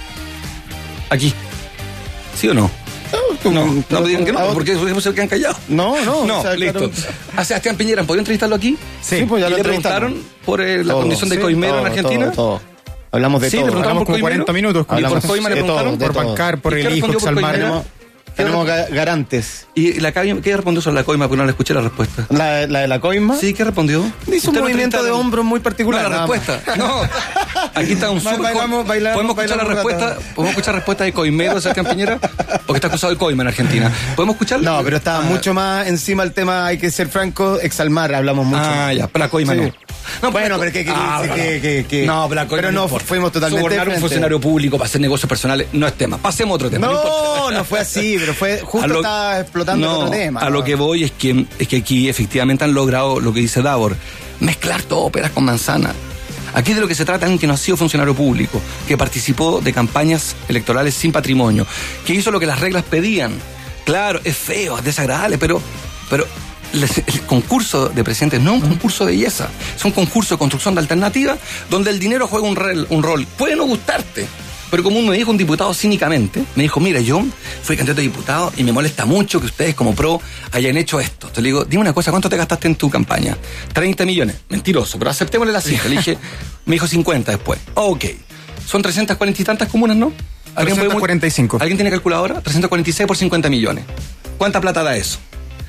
Aquí. ¿Sí o no? No, no, no, no me digan que no, porque se quedan callados. No, no. No, o sea, listo. Claro. ¿A Sebastián Piñera han podido entrevistarlo aquí? Sí, sí pues ya ¿Y lo le preguntaron por eh, la todo, condición de sí, coimero todo, en Argentina? Todo, todo. Hablamos de sí, todo. Le preguntaron por cuarenta minutos. Hablamos, por Coima le preguntaron. Por bancar, por el hijo, Tenemos, tenemos garantes. ¿Y la Coima, qué respondió sobre la Coima? Porque no le escuché la respuesta. ¿La, la de la Coima? Sí, ¿qué respondió? Hizo un movimiento de hombros muy particular. No, la respuesta. No. Aquí está un surco. Bailamos, bailamos, ¿Podemos escuchar la respuesta? ¿Podemos escuchar la respuesta de coimero de Sebastián Piñera? Porque está acusado de coima en Argentina. ¿Podemos escucharla? No, pero estaba ah. mucho más encima el tema, hay que ser franco, exalmar, hablamos mucho. Ah, ya, pero la coima sí. no. No, bueno, pero que, que, ah, que, que, que no, pero, la pero no, no fuimos totalmente sobornar a un funcionario público para hacer negocios personales no es tema. Pasemos a otro tema. No, no, no fue así, pero fue justo lo, estaba explotando no, otro tema. A no. lo que voy es que es que aquí efectivamente han logrado lo que dice Davor, mezclar todo peras con manzana. Aquí de lo que se trata es que no ha sido funcionario público, que participó de campañas electorales sin patrimonio, que hizo lo que las reglas pedían. Claro, es feo, es desagradable, pero, pero el concurso de presidentes no es un concurso de belleza, es un concurso de construcción de alternativas donde el dinero juega un, rel, un rol. Puede no gustarte, pero como me dijo un diputado cínicamente, me dijo, mira, yo fui candidato a diputado y me molesta mucho que ustedes como pro hayan hecho esto. Entonces le digo, dime una cosa, ¿cuánto te gastaste en tu campaña? treinta millones. Mentiroso, pero aceptémosle la cifra. Le dije, me dijo cincuenta después. Ok. Son trescientas cuarenta y tantas comunas, ¿no? ¿Alguien trescientas cuarenta y cinco. ¿Alguien tiene calculadora? trescientos cuarenta y seis por cincuenta millones. ¿Cuánta plata da eso?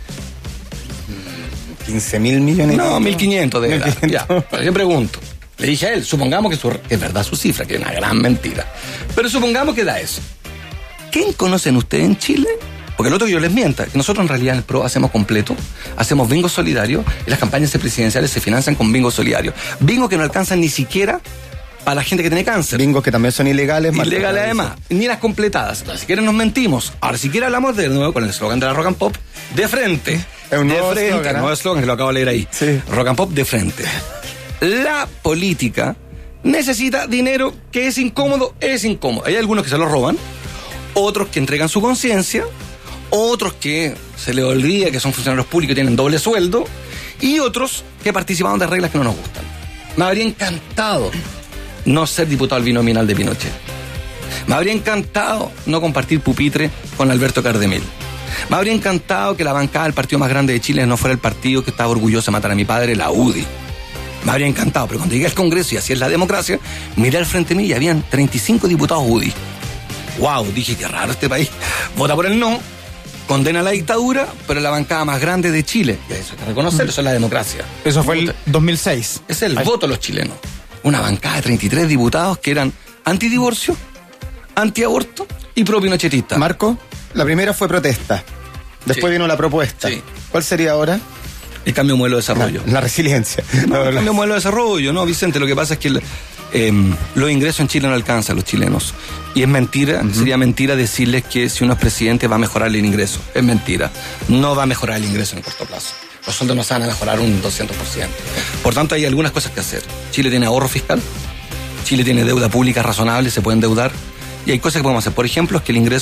quince mil millones. No, mil quinientos de verdad. Ya, pero yo pregunto. Le dije a él, supongamos que, su, que es verdad su cifra, que es una gran mentira. Pero supongamos que da eso. ¿Quién conocen ustedes en Chile? Porque el otro que yo les mienta, que nosotros en realidad en el PRO hacemos completo, hacemos bingo solidario y las campañas presidenciales se financian con bingo solidario. Bingo que no alcanzan ni siquiera para la gente que tiene cáncer. Bingos que también son ilegales. Ilegales además, ni las completadas. Entonces, si quieren nos mentimos. Ahora, si quieren hablamos de nuevo con el eslogan de la Rock and Pop, de frente. Es un nuevo de frente, slogan, ¿eh? nuevo eslogan que lo acabo de leer ahí. Sí. Rock and Pop de frente. La política necesita dinero que es incómodo, es incómodo. Hay algunos que se lo roban, otros que entregan su conciencia, otros que se les olvida que son funcionarios públicos y tienen doble sueldo, y otros que participaron de reglas que no nos gustan. Me habría encantado no ser diputado binominal de Pinochet. Me habría encantado no compartir pupitre con Alberto Cardemil. Me habría encantado que la bancada del partido más grande de Chile no fuera el partido que estaba orgulloso de matar a mi padre, la U D I. Me habría encantado, pero cuando llegué al Congreso y así es la democracia, miré al frente mío y habían treinta y cinco diputados U D I. Wow, dije, qué raro este país. Vota por el no, condena la dictadura, pero la bancada más grande de Chile. Y eso hay que reconocerlo, eso es la democracia. Eso fue el dos mil seis. Es el Ay. voto de los chilenos. Una bancada de treinta y tres diputados que eran antidivorcio, antiaborto y pro-pinochetistas. Marco, la primera fue protesta. Después sí. vino la propuesta. Sí. ¿Cuál sería ahora? El cambio de modelo de desarrollo. La, la resiliencia. No, el cambio de modelo de desarrollo, ¿no, Vicente? Lo que pasa es que el, eh, los ingresos en Chile no alcanzan a los chilenos. Y es mentira, uh-huh. sería mentira decirles que si uno es presidente va a mejorar el ingreso. Es mentira. No va a mejorar el ingreso en el corto plazo. Los sueldos no se van a mejorar un doscientos por ciento. Por tanto, hay algunas cosas que hacer. Chile tiene ahorro fiscal, Chile tiene deuda pública razonable, se puede endeudar, y hay cosas que podemos hacer. Por ejemplo, es que el ingreso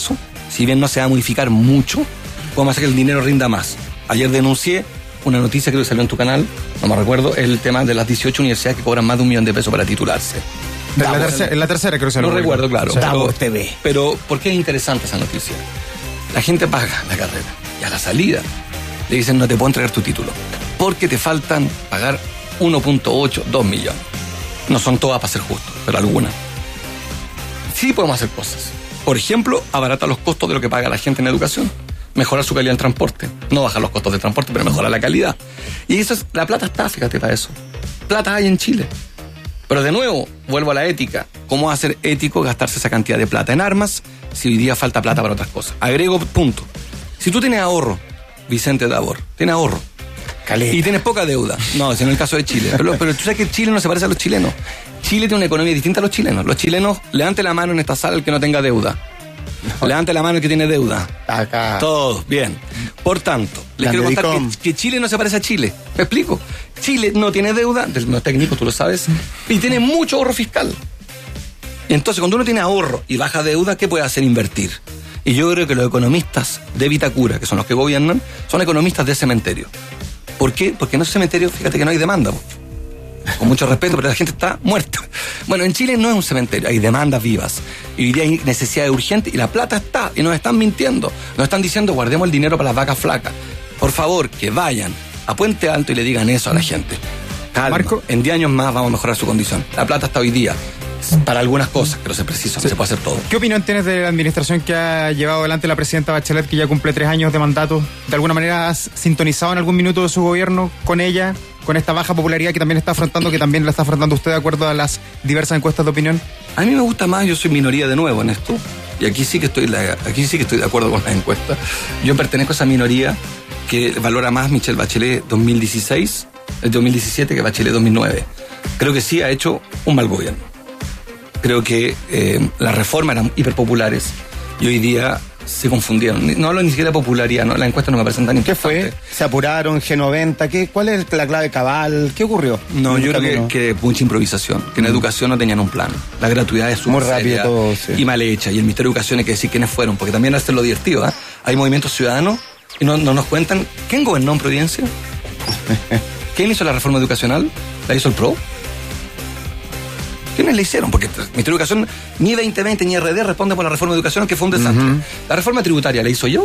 si bien no se va a modificar mucho, podemos hacer que el dinero rinda más. Ayer denuncié una noticia, creo que salió en tu canal, no me recuerdo, el tema de las dieciocho universidades que cobran más de un millón de pesos para titularse. En la, tercera, en la tercera creo que se No lo recuerdo, claro. Sí. Pero, Davos T V. pero, ¿por qué es interesante esa noticia? La gente paga la carrera y a la salida le dicen no te puedo entregar tu título porque te faltan pagar uno punto ocho, dos millones. No son todas para ser justos, pero algunas. Sí podemos hacer cosas. Por ejemplo, abaratar los costos de lo que paga la gente en educación. Mejorar su calidad en transporte. No bajar los costos de transporte, pero mejorar la calidad. Y eso es, la plata está, fíjate, para eso. Plata hay en Chile. Pero de nuevo, vuelvo a la ética. ¿Cómo va a ser ético gastarse esa cantidad de plata en armas si hoy día falta plata para otras cosas? Agrego punto. Si tú tienes ahorro, Vicente Davor, tienes ahorro. Caleta. Y tienes poca deuda. No, ese no es el caso de Chile. Pero, pero tú sabes que Chile no se parece a los chilenos. Chile tiene una economía distinta a los chilenos. Los chilenos, levante la mano en esta sala el que no tenga deuda. No. Levante la mano el que tiene deuda. Acá. Todos, bien. Por tanto, les quiero contar que, que Chile no se parece a Chile. ¿Me explico? Chile no tiene deuda, del no técnico, tú lo sabes, y tiene mucho ahorro fiscal. Y entonces, cuando uno tiene ahorro y baja deuda, ¿qué puede hacer? Invertir. Y yo creo que los economistas de Vitacura, que son los que gobiernan, son economistas de cementerio. ¿Por qué? Porque en ese cementerio, fíjate que no hay demanda. Con mucho respeto, pero la gente está muerta. Bueno, en Chile no es un cementerio, hay demandas vivas. Y hoy día hay necesidades urgentes y la plata está. Y nos están mintiendo. Nos están diciendo, guardemos el dinero para las vacas flacas. Por favor, que vayan a Puente Alto y le digan eso a la gente. Calma, Marco, en diez años más vamos a mejorar su condición. La plata está hoy día para algunas cosas, pero se precisa, sí. Se puede hacer todo. ¿Qué opinión tienes de la administración que ha llevado adelante la presidenta Bachelet, que ya cumple tres años de mandato? ¿De alguna manera has sintonizado en algún minuto de su gobierno con ella, con esta baja popularidad que también está afrontando, que también la está afrontando usted de acuerdo a las diversas encuestas de opinión? A mí me gusta más, yo soy minoría de nuevo en esto, y aquí sí que estoy, la, aquí sí que estoy de acuerdo con las encuestas. Yo pertenezco a esa minoría que valora más Michelle Bachelet dos mil dieciséis, el dos mil diecisiete que Bachelet dos mil nueve. Creo que sí ha hecho un mal gobierno. Creo que eh, las reformas eran hiperpopulares y hoy día se confundieron. No hablo ni siquiera de popularidad, ¿no? Las encuestas no me parecen tan importantes. ¿Qué fue? ¿Se apuraron? ¿G noventa? ¿Qué, ¿Cuál es la clave cabal? ¿Qué ocurrió? No, yo creo que, que mucha improvisación, que en mm. educación no tenían un plan. La gratuidad es súper rápida todo, sí. Y mal hecha. Y el Ministerio de Educación hay que decir quiénes fueron, porque también hace lo divertido. ¿eh? Hay movimientos ciudadanos y no, no nos cuentan quién gobernó en Providencia. ¿Quién hizo la reforma educacional? ¿La hizo el P R O? ¿Quiénes la hicieron? Porque el Ministerio de Educación ni veinte veinte ni R D responde por la reforma de educación, que fue un desastre. Uh-huh. La reforma tributaria la hizo yo.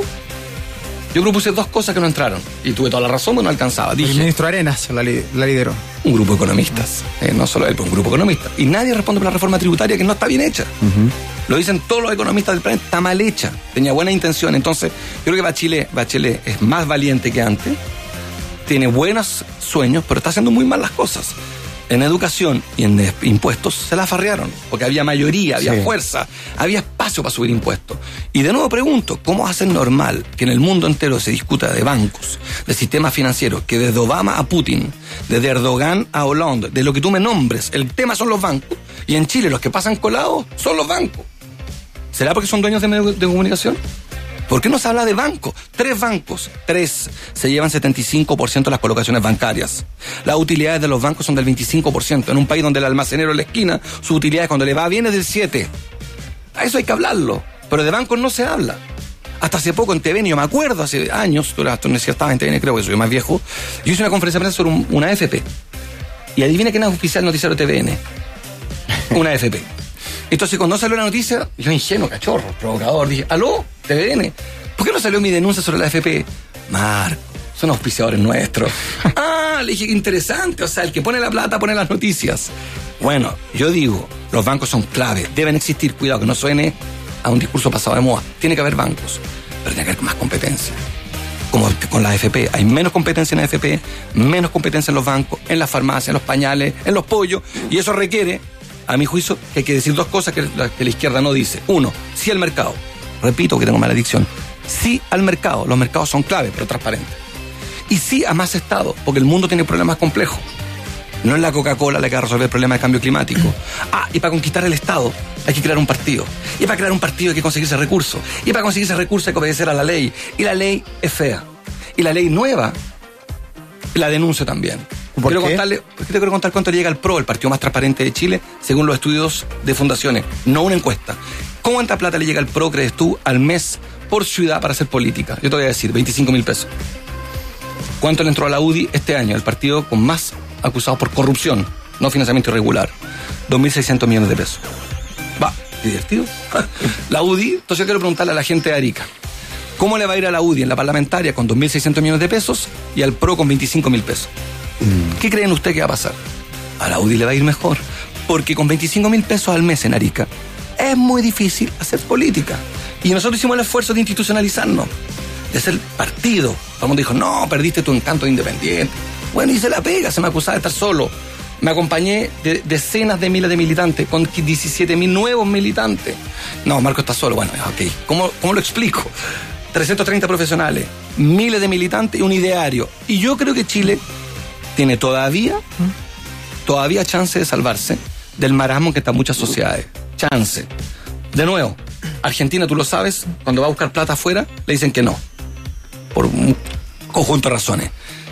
Yo propuse dos cosas que no entraron. Y tuve toda la razón, pero no alcanzaba. Dije, el ministro Arenas la, li- la lideró. Un grupo de economistas. Eh, no solo él, pero un grupo de economistas. Y nadie responde por la reforma tributaria, que no está bien hecha. Uh-huh. Lo dicen todos los economistas del planeta. Está mal hecha. Tenía buena intención. Entonces, yo creo que Bachelet, Bachelet es más valiente que antes. Tiene buenos sueños, pero está haciendo muy mal las cosas. En educación y en impuestos se la farrearon, porque había mayoría, había sí. fuerza, había espacio para subir impuestos. Y de nuevo pregunto, ¿cómo hace normal que en el mundo entero se discuta de bancos, de sistemas financieros, que desde Obama a Putin, desde Erdogan a Hollande, de lo que tú me nombres, el tema son los bancos, y en Chile los que pasan colados son los bancos? ¿Será porque son dueños de medios de comunicación? ¿Por qué no se habla de bancos? Tres bancos, tres, se llevan setenta y cinco por ciento de las colocaciones bancarias. Las utilidades de los bancos son del veinticinco por ciento. En un país donde el almacenero en la esquina, su utilidad cuando le va bien es del siete por ciento. A eso hay que hablarlo, pero de bancos no se habla. Hasta hace poco en T V N, yo me acuerdo, hace años, tú estabas en T V N, creo que soy más viejo, yo hice una conferencia de prensa sobre un, una A F P. Y adivina quién es oficial noticiero de T V N. Una A F P. Entonces, cuando salió la noticia, yo ingenuo, cachorro, provocador, dije, ¿aló? T V N, ¿por qué no salió mi denuncia sobre la A F P? Marco, son auspiciadores nuestros. Ah, le dije, interesante, o sea, el que pone la plata pone las noticias. Bueno, yo digo, los bancos son clave, deben existir, cuidado, que no suene a un discurso pasado de moda. Tiene que haber bancos, pero tiene que haber más competencia. Como con la A F P, hay menos competencia en la A F P, menos competencia en los bancos, en las farmacias, en los pañales, en los pollos, y eso requiere, a mi juicio, que hay que decir dos cosas que la, que la izquierda no dice. Uno, sí al mercado. Repito que tengo mala dicción. Sí al mercado. Los mercados son clave, pero transparentes. Y sí a más Estado, porque el mundo tiene problemas complejos. No es la Coca-Cola la que va a resolver el problema de cambio climático. Ah, y para conquistar el Estado hay que crear un partido. Y para crear un partido hay que conseguir ese recurso. Y para conseguir ese recurso hay que obedecer a la ley. Y la ley es fea. Y la ley nueva la denuncio también. ¿Por quiero qué? contarle, te quiero contar cuánto le llega al P R O, el partido más transparente de Chile, según los estudios de fundaciones, no una encuesta. ¿Cuánta plata le llega al P R O, crees tú, al mes por ciudad para hacer política. Yo te voy a decir, veinticinco mil pesos. ¿Cuánto le entró a la U D I este año? El partido con más acusados por corrupción, no financiamiento irregular. dos mil seiscientos millones de pesos. Va, qué divertido. La U D I, entonces yo quiero preguntarle a la gente de Arica, ¿cómo le va a ir a la U D I en la parlamentaria con dos mil seiscientos millones de pesos y al PRO con veinticinco mil pesos? Mm. ¿Qué creen ustedes que va a pasar? A la U D I le va a ir mejor, porque con veinticinco mil pesos al mes en Arica es muy difícil hacer política. Y nosotros hicimos el esfuerzo de institucionalizarnos, de ser partido. Todo el mundo dijo, no, perdiste tu encanto de independiente. Bueno, hice la pega, se me acusaba de estar solo. Me acompañé de decenas de miles de militantes, con diecisiete mil nuevos militantes. No, Marco está solo. Bueno, ok, ¿cómo, cómo lo explico? trescientos treinta profesionales, miles de militantes y un ideario. Y yo creo que Chile tiene todavía, todavía chance de salvarse del marasmo en que están muchas sociedades. Chance. De nuevo, Argentina, tú lo sabes, cuando va a buscar plata afuera, le dicen que no. Por un conjunto de razones.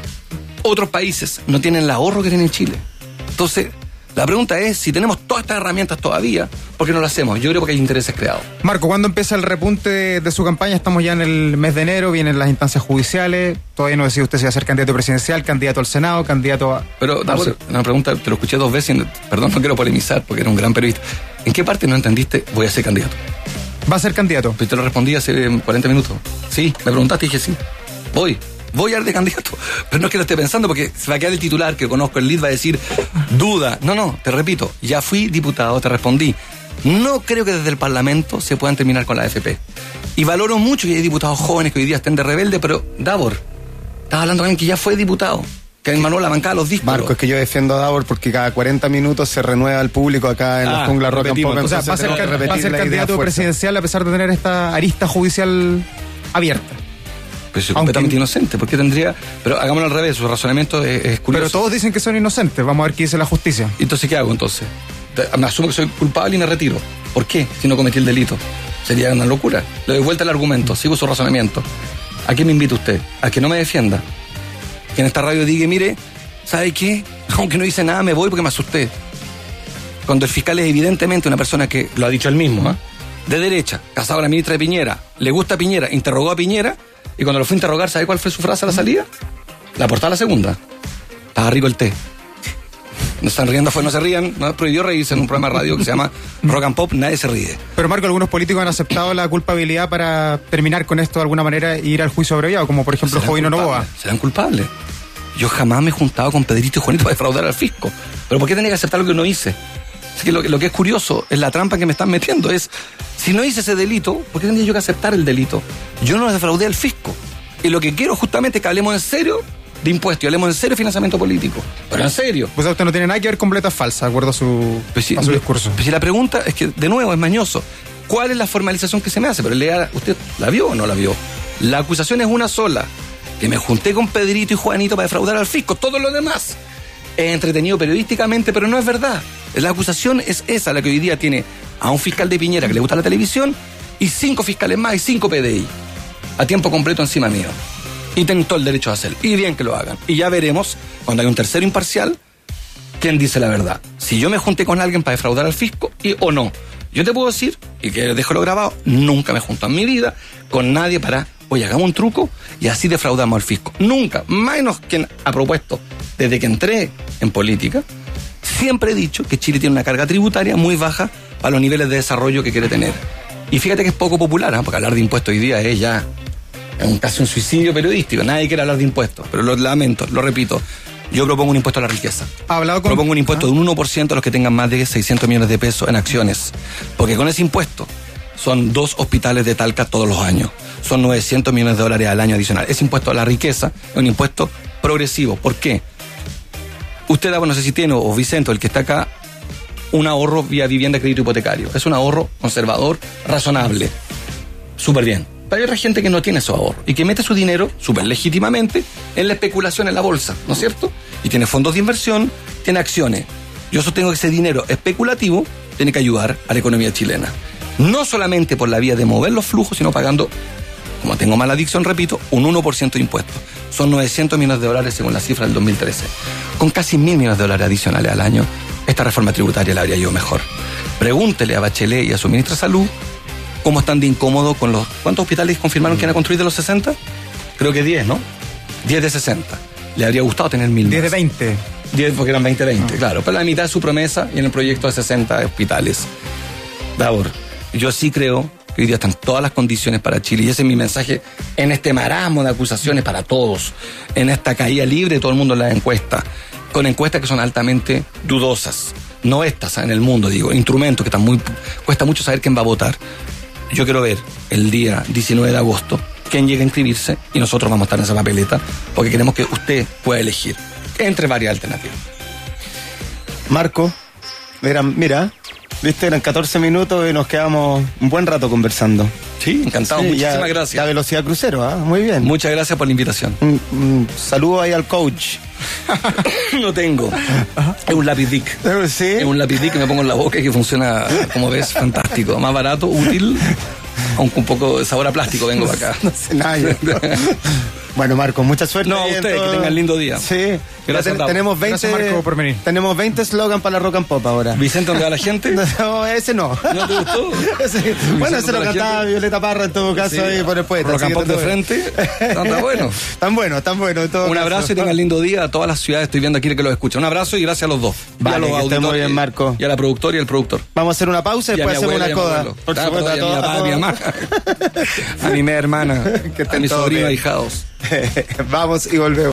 Otros países no tienen el ahorro que tienen Chile. Entonces, la pregunta es, si tenemos todas estas herramientas todavía, ¿por qué no lo hacemos? Yo creo porque hay intereses creados. Marco, ¿cuándo empieza el repunte de, de su campaña? Estamos ya en el mes de enero, vienen las instancias judiciales, todavía no decide usted si va a ser candidato presidencial, candidato al Senado, candidato a... Pero, Davor, una pregunta, te lo escuché dos veces, perdón, no quiero polemizar porque era un gran periodista. ¿En qué parte no entendiste voy a ser candidato? ¿Va a ser candidato? Pues te lo respondí hace cuarenta minutos. Sí, me preguntaste y dije sí, voy. Voy a ir de candidato, pero no es que lo esté pensando porque se va a quedar el titular que conozco, el lead va a decir duda. No, no, te repito, ya fui diputado, te respondí. No creo que desde el Parlamento se puedan terminar con la A F P. Y valoro mucho que hay diputados jóvenes que hoy día estén de rebelde, pero Davor, estás hablando de alguien que ya fue diputado, que enmanó la bancada los discos. Marco, es que yo defiendo a Davor porque cada cuarenta minutos se renueva el público acá en ah, la jungla rock and pop. O sea, va a ser, va a ser candidato presidencial a pesar de tener esta arista judicial abierta. Pues es completamente inocente, ¿por qué tendría? Pero hagámoslo al revés, su razonamiento es, es curioso. Pero todos dicen que son inocentes, vamos a ver qué dice la justicia. Entonces, ¿qué hago entonces? Me asumo que soy culpable y me retiro. ¿Por qué? Si no cometí el delito. Sería una locura. Le doy vuelta al argumento, sigo su razonamiento. ¿A qué me invita usted? A que no me defienda. Que en esta radio diga, mire, ¿sabe qué? Aunque no hice nada, me voy porque me asusté. Cuando el fiscal es evidentemente una persona que, lo ha dicho él mismo, ¿eh? de derecha, casado a la ministra de Piñera, le gusta a Piñera, interrogó a Piñera, y cuando lo fue a interrogar, ¿sabe cuál fue su frase a la salida? La portada a la segunda. Estaba rico el té. No están riendo, fue no se rían, no prohibió reírse en un programa de radio que se llama Rock and Pop, nadie se ríe. Pero Marco, algunos políticos han aceptado la culpabilidad para terminar con esto de alguna manera e ir al juicio abreviado, como por ejemplo Jovino Novoa. Serán culpables. Yo jamás me he juntado con Pedrito y Juanito para defraudar al fisco. ¿Pero por qué tenía que aceptar lo que no hice? Así que lo, lo que es curioso es la trampa que me están metiendo. Es, si no hice ese delito, ¿por qué tendría yo que aceptar el delito? Yo no defraudé al fisco. Y lo que quiero justamente es que hablemos en serio de impuestos y hablemos en serio de financiamiento político. Pero en serio. Pues usted no tiene nada que ver con boletas falsas, de acuerdo a su, pues si, a su discurso. Pues si la pregunta es que, de nuevo, es mañoso. ¿Cuál es la formalización que se me hace? Pero lea, ¿usted la vio o no la vio? La acusación es una sola. Que me junté con Pedrito y Juanito para defraudar al fisco. Todo lo demás es entretenido periodísticamente, pero no es verdad. La acusación es esa, la que hoy día tiene a un fiscal de Piñera que le gusta la televisión y cinco fiscales más y cinco P D I a tiempo completo encima mío. Y tienen todo el derecho a hacer. Y bien que lo hagan. Y ya veremos, cuando hay un tercero imparcial, quién dice la verdad. Si yo me junté con alguien para defraudar al fisco y, o no. Yo te puedo decir, y que dejo lo grabado, nunca me junto en mi vida con nadie para, oye, hagamos un truco y así defraudamos al fisco. Nunca. Menos quien ha propuesto, desde que entré en política, siempre he dicho que Chile tiene una carga tributaria muy baja para los niveles de desarrollo que quiere tener. Y fíjate que es poco popular, ¿eh? Porque hablar de impuestos hoy día es ya es un, casi un suicidio periodístico. Nadie quiere hablar de impuestos, pero lo lamento, lo repito. Yo propongo un impuesto a la riqueza. ¿Ha hablado con... Propongo un impuesto ¿Ah? de un uno por ciento a los que tengan más de seiscientos millones de pesos en acciones. Porque con ese impuesto son dos hospitales de Talca todos los años. Son novecientos millones de dólares al año adicional. Ese impuesto a la riqueza es un impuesto progresivo. ¿Por qué? Usted, no sé si tiene, o Vicente, el que está acá, un ahorro vía vivienda crédito hipotecario. Es un ahorro conservador, razonable. Súper bien. Pero hay otra gente que no tiene esos ahorros y que mete su dinero, súper legítimamente, en la especulación en la bolsa, ¿no es cierto? Y tiene fondos de inversión, tiene acciones. Yo sostengo que ese dinero especulativo tiene que ayudar a la economía chilena. No solamente por la vía de mover los flujos, sino pagando, como tengo mala adicción, repito, un uno por ciento de impuestos. Son novecientos millones de dólares según la cifra del dos mil trece. Con casi mil millones de dólares adicionales al año, esta reforma tributaria la habría ido mejor. Pregúntele a Bachelet y a su ministra de Salud cómo están de incómodo con los... ¿Cuántos hospitales confirmaron que iban a construir de los sesenta? Creo que diez, ¿no? diez de sesenta. Le habría gustado tener mil diez más. de veinte. diez porque eran veinte veinte, claro. Pero la mitad de su promesa y en el proyecto de sesenta hospitales. Davor, yo sí creo que hoy día están todas las condiciones para Chile, y ese es mi mensaje en este marasmo de acusaciones para todos, en esta caída libre de todo el mundo en las encuestas, con encuestas que son altamente dudosas, no estas en el mundo, digo, instrumentos que están muy... cuesta mucho saber quién va a votar. Yo quiero ver el día diecinueve de agosto quién llega a inscribirse, y nosotros vamos a estar en esa papeleta, porque queremos que usted pueda elegir entre varias alternativas. Marco, eran, mira, viste, eran catorce minutos y nos quedamos un buen rato conversando. Sí, encantado, Sí, muchísimas ya, gracias. La velocidad crucero, ¿ah? Muy bien. Muchas gracias por la invitación. Un, un saludo ahí al coach. No tengo. Es un lápiz Dic. ¿Sí? Es un lápiz Dic que me pongo en la boca y que funciona, como ves, fantástico. Más barato, útil, aunque un poco de sabor a plástico vengo para acá. No sé nada. yo. Bueno, Marco, mucha suerte. No, a ahí en ustedes, todo. que tengan lindo día. Sí. Gracias, Ya ten- Tavo. tenemos veinte, Gracias, Marco, por venir. Tenemos veinte slogans para la Rock and Pop ahora. Vicente, ¿dónde va la gente? No, ese no. ¿No te gustó? Ese- bueno, ese lo para la cantaba gente. Violeta Parra en todo caso Sí, ahí por el poeta. Rock así and que Pop de no te- frente. Está bueno. Tan bueno, tan bueno. en todo Un caso. abrazo y tengan lindo día a todas las ciudades. Estoy viendo aquí que los escuchan. Un abrazo y gracias a los dos. Vale, y a los que esté auditores, muy bien, Marco. Y a la productora y al productor. Vamos a hacer una pausa y Y a mi después hacemos abuela una y a mi coda. abuelo. Por Ah, supuesto, perdón, y a mi todos- papá, a mi todos. mamá, a mi media hermana, Que a estén mi todos sobrino bien. ahijados. Vamos y volvemos.